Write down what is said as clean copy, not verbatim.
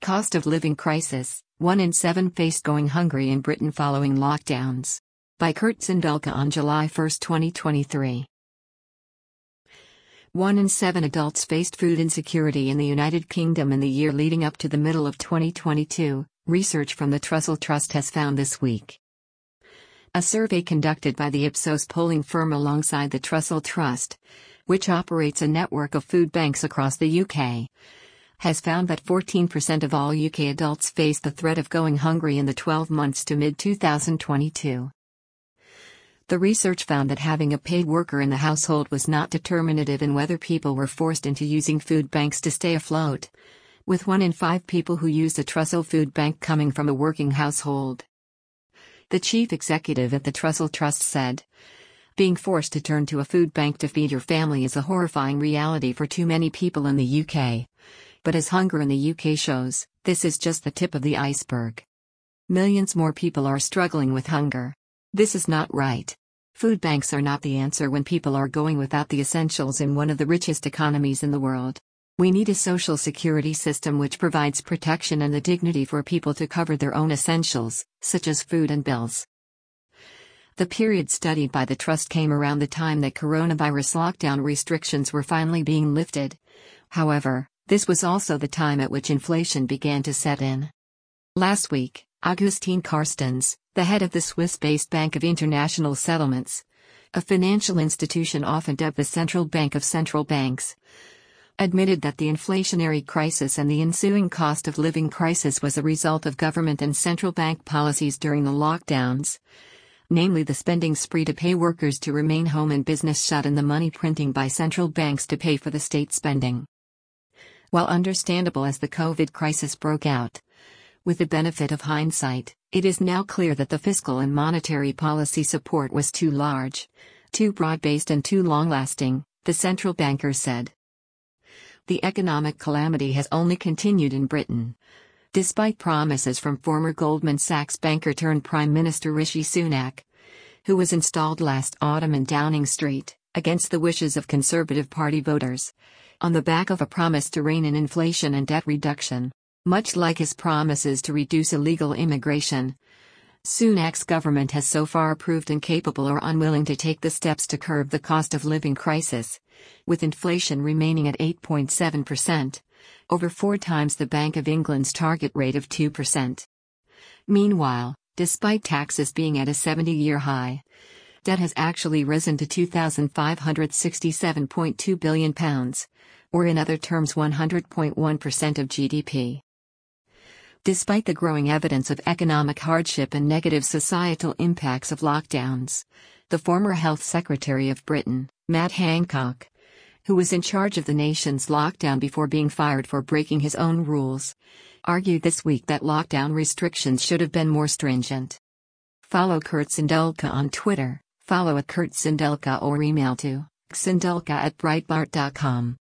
Cost of living crisis, 1 in 7 faced going hungry in Britain following lockdowns. By Kurt Sindelka on July 1, 2023. 1 in 7 adults faced food insecurity in the United Kingdom in the year leading up to the middle of 2022, research from the Trussell Trust has found this week. A survey conducted by the Ipsos polling firm alongside the Trussell Trust, which operates a network of food banks across the UK, has found that 14% of all UK adults faced the threat of going hungry in the 12 months to mid-2022. The research found that having a paid worker in the household was not determinative in whether people were forced into using food banks to stay afloat, with 1 in 5 people who used a Trussell food bank coming from a working household. The chief executive at the Trussell Trust said, "Being forced to turn to a food bank to feed your family is a horrifying reality for too many people in the UK. But as hunger in the UK shows, this is just the tip of the iceberg. Millions more people are struggling with hunger. This is not right. Food banks are not the answer when people are going without the essentials in one of the richest economies in the world. We need a social security system which provides protection and the dignity for people to cover their own essentials, such as food and bills." The period studied by the Trust came around the time that coronavirus lockdown restrictions were finally being lifted. However, this was also the time at which inflation began to set in. Last week, Augustin Carstens, the head of the Swiss-based Bank of International Settlements, a financial institution often dubbed the central bank of central banks, admitted that the inflationary crisis and the ensuing cost of living crisis was a result of government and central bank policies during the lockdowns, namely the spending spree to pay workers to remain home and business shut and the money printing by central banks to pay for the state spending. While understandable as the COVID crisis broke out, with the benefit of hindsight, it is now clear that the fiscal and monetary policy support was too large, too broad-based and too long-lasting, the central banker said. The economic calamity has only continued in Britain, despite promises from former Goldman Sachs banker turned Prime Minister Rishi Sunak, who was installed last autumn in Downing Street, against the wishes of Conservative Party voters, on the back of a promise to rein in inflation and debt reduction. Much like his promises to reduce illegal immigration, Sunak's government has so far proved incapable or unwilling to take the steps to curb the cost of living crisis, with inflation remaining at 8.7%, over 4 times the Bank of England's target rate of 2%. Meanwhile, despite taxes being at a 70-year high, debt has actually risen to £2,567.2 billion, or in other terms 100.1% of GDP. Despite the growing evidence of economic hardship and negative societal impacts of lockdowns, the former Health Secretary of Britain, Matt Hancock, who was in charge of the nation's lockdown before being fired for breaking his own rules, argued this week that lockdown restrictions should have been more stringent. Follow Kurt Sindelka on Twitter, follow @KurtSindelka or email to sindelka@breitbart.com.